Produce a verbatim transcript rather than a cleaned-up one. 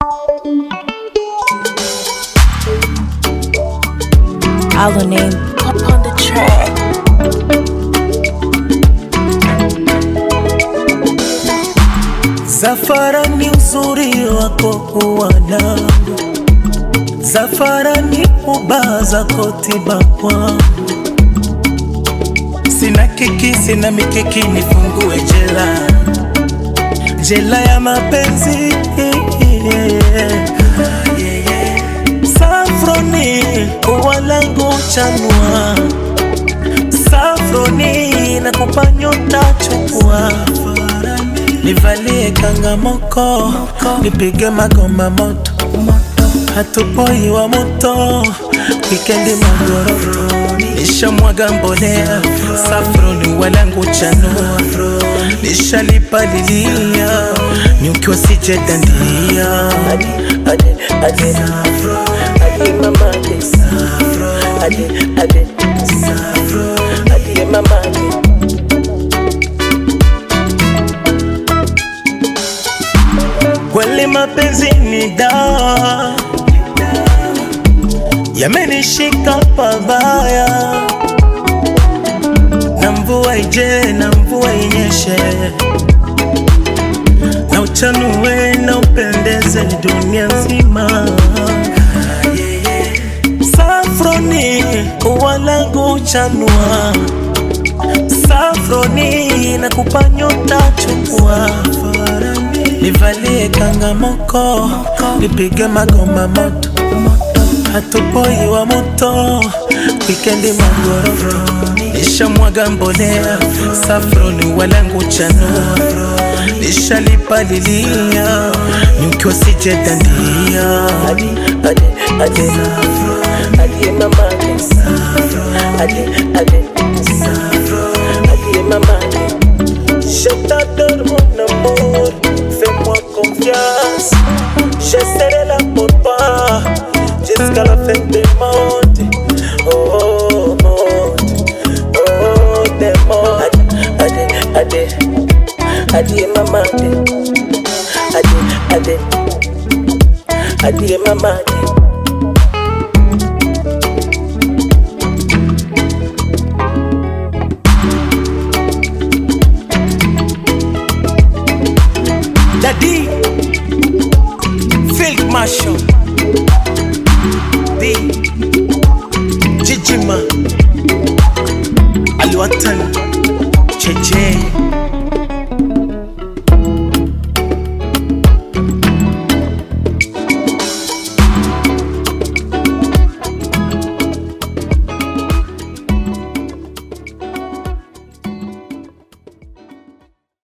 Our name up on the track. Zafara ni uzuri wako uwanangu, Zafara ni ubaza kotiba kwangu. Sina kiki, sina mikiki, nifungue jela, jela ya mapenzi. Safroni uwalangu chanua, Safroni nakupa nyota chukua. Nivalie kangamoko, nipige magoma moto, hatupoi wa moto, wikendi magoroto. Nishamwaga mbolea, Safroni walangu chanua, nishalipalilia, nyuki wasije dandia. Adi, adi, adi, Safro, adi mama adi, Safro, adi, adi, Safro, adi mama adi. Kweli mapenzi ni dawa, yamenishika pabaya, na mvua ije na mvua inyeshe, na uchanue na upendeze dunia nzima. Safroni uwalangu chanua, Safroni nakupa nyota chukua. Nivalie kangamoko, nipige magoma moto, hatupoi wa moto, wikendi magoroto. Nishamwaga mbolea, Safroni walangu chanua, nishalipalilia, nyuki wasije dandia. Adi, adi, adi, Safro, adi mama adi, Safro, adi, adi, Safro, adi mama adi. Je t'adore mon amour, fais-moi confiance, je serai là pour toi jusqu'à la fin du monde. Oh, monde, oh, des mondes. Adi, adi, adi, adi mama adi, adi, adi, adi mama adi. Daddy, Field Marshal, D, Jijima, Alwatan, Cheche.